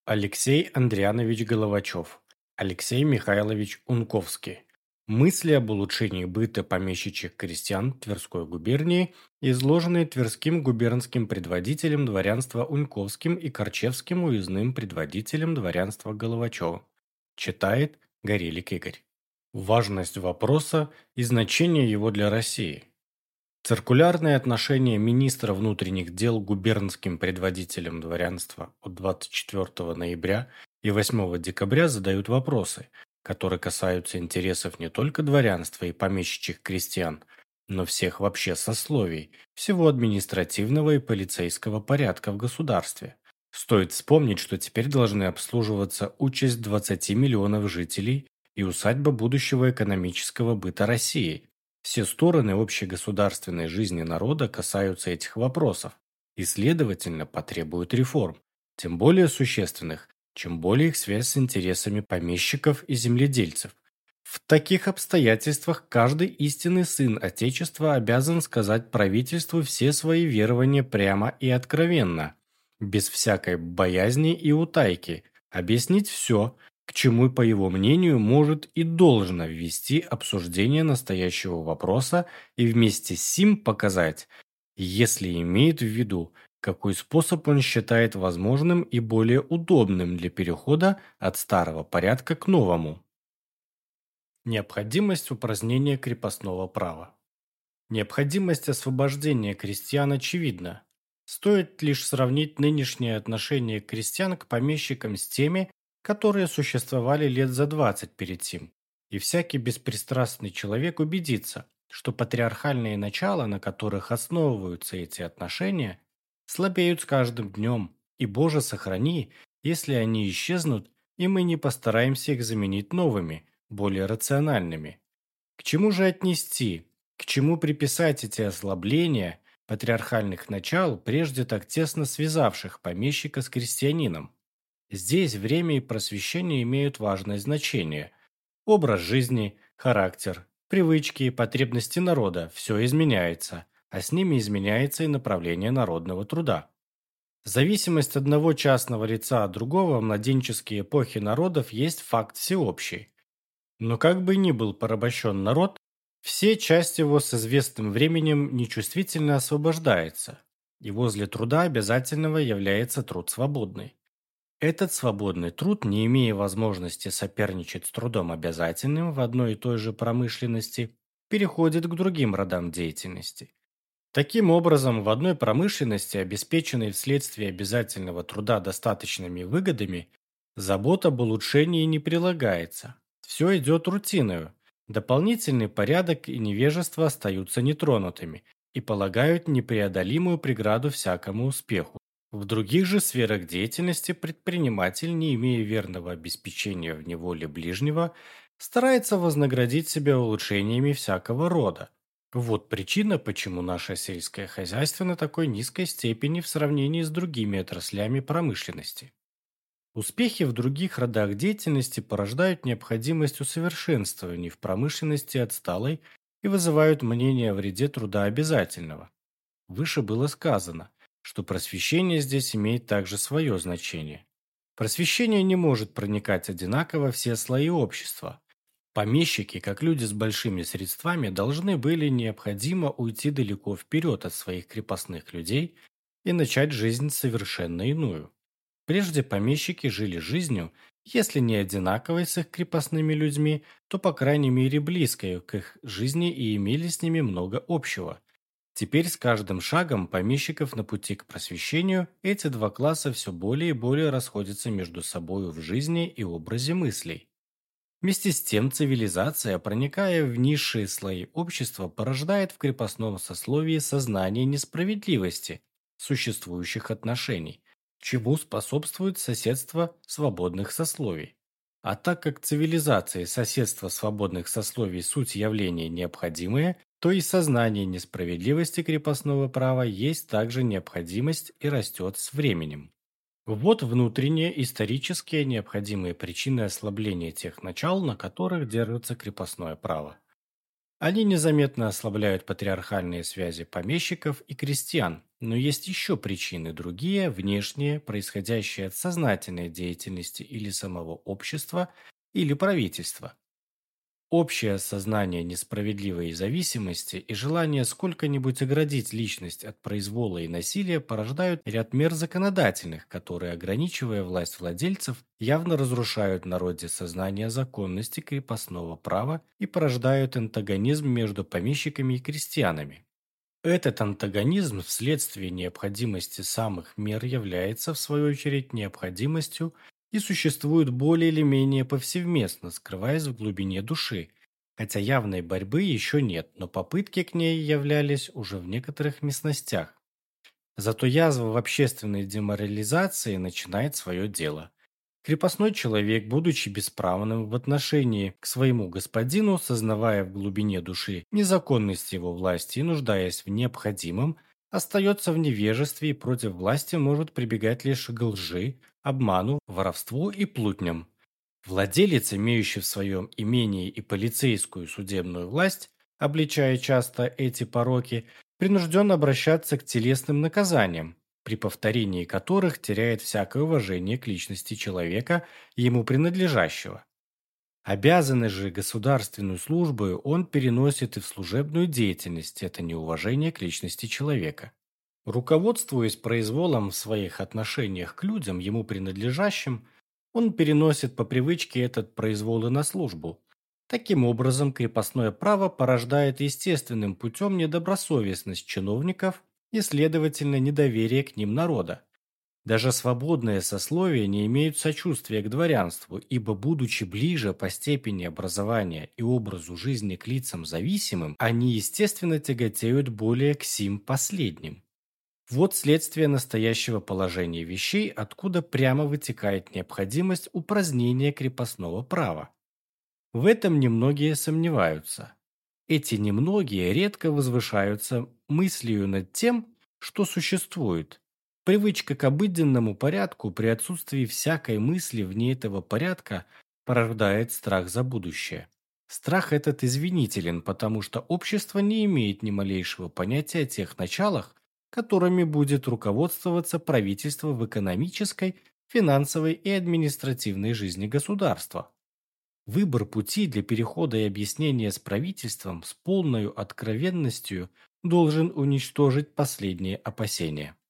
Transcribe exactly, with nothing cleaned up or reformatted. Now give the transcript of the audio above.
Алексей Андрианович Головачев, Алексей Михайлович Унковский. Мысли об улучшении быта помещичьих крестьян Тверской губернии, изложенные Тверским губернским предводителем дворянства Уньковским и Корчевским уездным предводителем дворянства Головачевым. Читает Горелик Игорь. Важность вопроса и значение его для России. Циркулярное отношение министра внутренних дел губернским предводителям дворянства от двадцать четвёртого ноября и восьмого декабря задают вопросы, которые касаются интересов не только дворянства и помещичьих крестьян, но всех вообще сословий, всего административного и полицейского порядка в государстве. Стоит вспомнить, что теперь должны обслуживаться участь двадцати миллионов жителей и усадьба будущего экономического быта России. Все стороны общегосударственной жизни народа касаются этих вопросов и, следовательно, потребуют реформ, тем более существенных, чем более их связь с интересами помещиков и земледельцев. В таких обстоятельствах каждый истинный сын Отечества обязан сказать правительству все свои верования прямо и откровенно, без всякой боязни и утайки, объяснить все, к чему, по его мнению, может и должно ввести обсуждение настоящего вопроса и вместе с сим показать, если имеет в виду, какой способ он считает возможным и более удобным для перехода от старого порядка к новому. Необходимость упразднения крепостного права. Необходимость освобождения крестьян очевидна. Стоит лишь сравнить нынешнее отношение крестьян к помещикам с теми, которые существовали лет за двадцать перед сим, и всякий беспристрастный человек убедится, что патриархальные начала, на которых основываются эти отношения, слабеют с каждым днем, и, Боже, сохрани, если они исчезнут, и мы не постараемся их заменить новыми, более рациональными. К чему же отнести, к чему приписать эти ослабления патриархальных начал, прежде так тесно связавших помещика с крестьянином? Здесь время и просвещение имеют важное значение. Образ жизни, характер, привычки и потребности народа – все изменяется, а с ними изменяется и направление народного труда. Зависимость одного частного лица от другого в младенческие эпохи народов есть факт всеобщий. Но как бы ни был порабощен народ, все часть его с известным временем нечувствительно освобождается, и возле труда обязательного является труд свободный. Этот свободный труд, не имея возможности соперничать с трудом обязательным в одной и той же промышленности, переходит к другим родам деятельности. Таким образом, в одной промышленности, обеспеченной вследствие обязательного труда достаточными выгодами, забота об улучшении не прилагается. Все идет рутиною. Дополнительный порядок и невежество остаются нетронутыми и полагают непреодолимую преграду всякому успеху. В других же сферах деятельности предприниматель, не имея верного обеспечения в неволе ближнего, старается вознаградить себя улучшениями всякого рода. Вот причина, почему наше сельское хозяйство на такой низкой степени в сравнении с другими отраслями промышленности. Успехи в других родах деятельности порождают необходимость усовершенствований в промышленности отсталой и вызывают мнение о вреде труда обязательного. Выше было сказано, что просвещение здесь имеет также свое значение. Просвещение не может проникать одинаково в все слои общества. Помещики, как люди с большими средствами, должны были необходимо уйти далеко вперед от своих крепостных людей и начать жизнь совершенно иную. Прежде помещики жили жизнью, если не одинаковой с их крепостными людьми, то по крайней мере близкой к их жизни и имели с ними много общего. Теперь с каждым шагом помещиков на пути к просвещению эти два класса все более и более расходятся между собой в жизни и образе мыслей. Вместе с тем цивилизация, проникая в низшие слои общества, порождает в крепостном сословии сознание несправедливости существующих отношений, чему способствует соседство свободных сословий. А так как цивилизация и соседство свободных сословий суть явления необходимые, то и сознание несправедливости крепостного права есть также необходимость и растет с временем. Вот внутренние исторические необходимые причины ослабления тех начал, на которых держится крепостное право. Они незаметно ослабляют патриархальные связи помещиков и крестьян, Но есть еще причины другие, внешние, происходящие от сознательной деятельности или самого общества, или правительства. Общее осознание несправедливой зависимости и желание сколько-нибудь оградить личность от произвола и насилия порождают ряд мер законодательных, которые, ограничивая власть владельцев, явно разрушают в народе сознание законности крепостного права и порождают антагонизм между помещиками и крестьянами. Этот антагонизм вследствие необходимости самых мер является, в свою очередь, необходимостью и существует более или менее повсеместно, скрываясь в глубине души, хотя явной борьбы еще нет, но попытки к ней являлись уже в некоторых местностях. Зато язва в общественной деморализации начинает свое дело. Крепостной человек, будучи бесправным в отношении к своему господину, сознавая в глубине души незаконность его власти и нуждаясь в необходимом, остается в невежестве и против власти может прибегать лишь к лжи, обману, воровству и плутням. Владелец, имеющий в своем имении и полицейскую судебную власть, обличая часто эти пороки, принужден обращаться к телесным наказаниям, при повторении которых теряет всякое уважение к личности человека, ему принадлежащего. Обязанность же государственную службу он переносит и в служебную деятельность, это неуважение к личности человека. Руководствуясь произволом в своих отношениях к людям, ему принадлежащим, он переносит по привычке этот произвол и на службу. Таким образом, крепостное право порождает естественным путем недобросовестность чиновников и, следовательно, недоверие к ним народа. Даже свободные сословия не имеют сочувствия к дворянству, ибо, будучи ближе по степени образования и образу жизни к лицам зависимым, они, естественно, тяготеют более к сим последним. Вот следствие настоящего положения вещей, откуда прямо вытекает необходимость упразднения крепостного права. В этом немногие сомневаются. Эти немногие редко возвышаются мыслью над тем, что существует. Привычка к обыденному порядку при отсутствии всякой мысли вне этого порядка порождает страх за будущее. Страх этот извинителен, потому что общество не имеет ни малейшего понятия о тех началах, которыми будет руководствоваться правительство в экономической, финансовой и административной жизни государства. Выбор пути для перехода и объяснения с правительством с полной откровенностью должен уничтожить последние опасения.